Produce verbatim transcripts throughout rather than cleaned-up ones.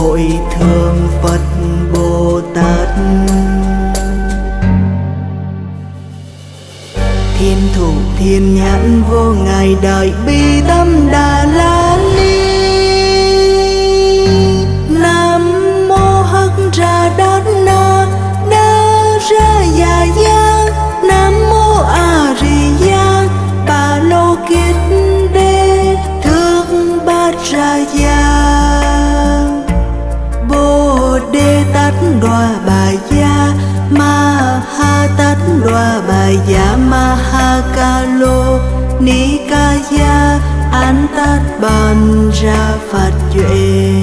hội thượng Phật Bồ Tát. Thiên thủ thiên nhãn vô ngài đại bi tâm Đà La Ni. Nam mô Hắc Ra Đát Na Đa Ra Ya Ya. Nam mô A Di Đà Ba Lô Kiết Đế Thượng Bát Ra Ya. Bồ Đề Tát Đoà Bà Ya Ma Ha Tát Đoà Bà Ya Ma Ha Ca Lô Ni Ca Ya An Tát Bàn Ra Phật Duệ.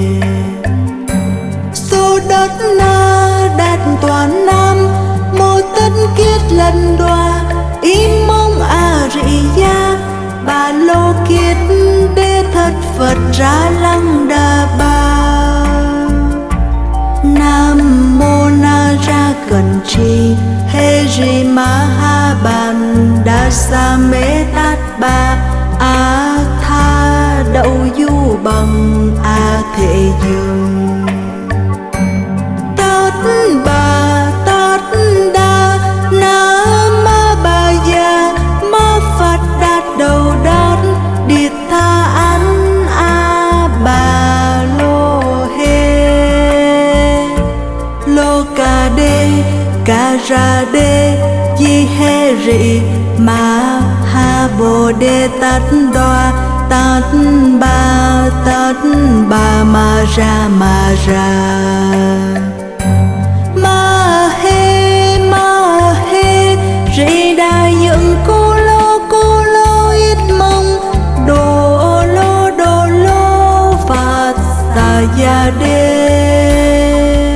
Số đất na đạt toàn nam mô tất kiết lần đoà im mong A Rị Ya Ba Lô Kiết Đế Thất Phật Ra Lăng Đà Ba. Nam mô Na Ra Cẩn Trì Hê Ri Ma Ha Bàn Đa Sa Mê Tát Ba A Tha Đậu Du Bằng A Thệ Dương. Tát Bà Tát Đa Na Ma Ba Ya Ma Phật Đạt Đầu Đạt Điệt Tha An A Bà Lô Hê Lô Ca Đê Ca Ra Đê Di Hê Rị Ma Ha Bồ Đề Tát Đoà Tát Ba Tát Ba Ma Ra Ma Ra. Ma Hê Ma Hê Rị Đà Dựng Cô Lô Cô Lô Ít Mong Đô Lô Đô Lô Phật Sa Ya Đê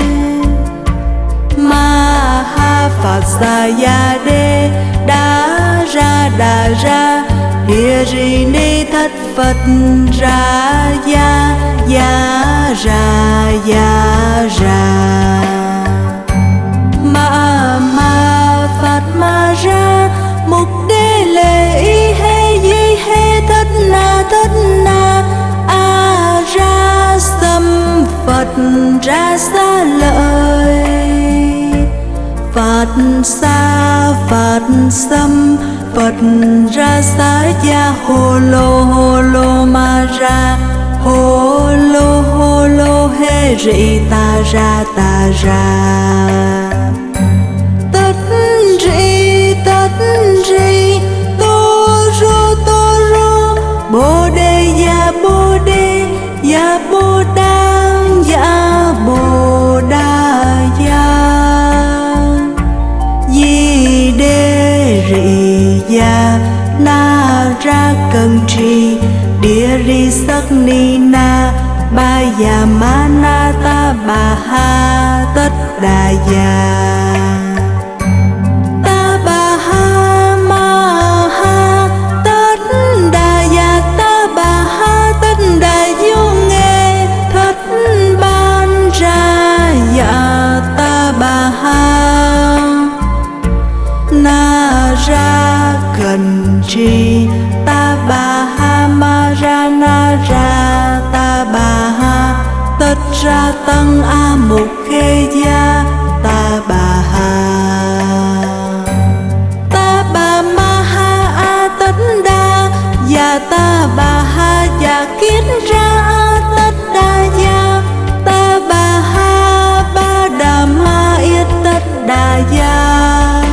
Ma Ha Phật Sa Ya Đê Đa Ra Đà Ra Địa Ri Ni Thất Phật Ra Ya Ya Ra Ya Ra. Ma Ma Phật Ma Ra Mục Đế Lệ Y Hê Di Hê Thất Na Thất Na A Ra Sâm Phật Ra Xa Lợi Phật Sa Phật Sâm Phật Ra Xá Ya Hồ Lô Hồ Lô Ma Ra Hồ Lô Hồ Lô Hê Rị Ta Ra Ta Ra. Tất Rị Tất Rị Tô Rô Tô Rô Bồ Đề Ya Bồ Đề Ya Bồ Đà Ya Bồ Đà Ya Di Đê Rị Ya Na Ra Cần Trì Địa Ri Sắc Ni Na Ba Ya Ma Na Ta Bà Ha Tất Đà Ya. Ta Bà Ha Ma Ha Tất Đà Ya Ta Bà Ha Tất Đà Du Nghe Thất Ban Ra Ya Ta Bà Ha Na Ra Cần Trì Ta Bà Ha Ma Ra Na Ra Ta Bà Ha Tất Ra Tăng A Mục Khê Gia Ta Bà Ha. Ta Bà Ma Ha A Tất Đa Ya Ta Bà Ha Ya Kiết Ra A Tất Đa Ya Ta Bà Ha Ba Đà Ma Yết Tất Đà Ya.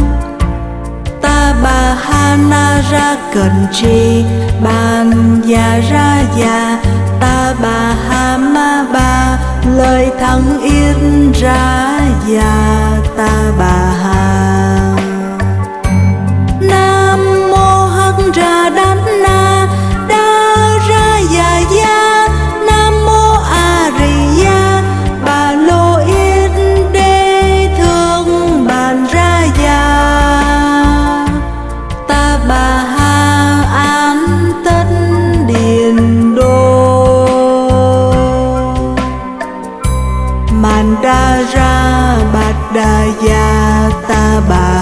Ta Bà Ha Na Ra Cần Trì Ban Ya Ra Ya Ta Bà Ha Ma Ba Lời Thắng Yên Ra Ya Ta Bà Ha. Nam mô Hắc Ra Đát Na Đa Ra Ya Ya. Nam mô A Rị Ya Ba Lô Yết Đế Thượng Bàn Ra Ya Ta Bà Ha An Tất Điền Đô Man Đa Ra Bát Đà Ya Ta Bà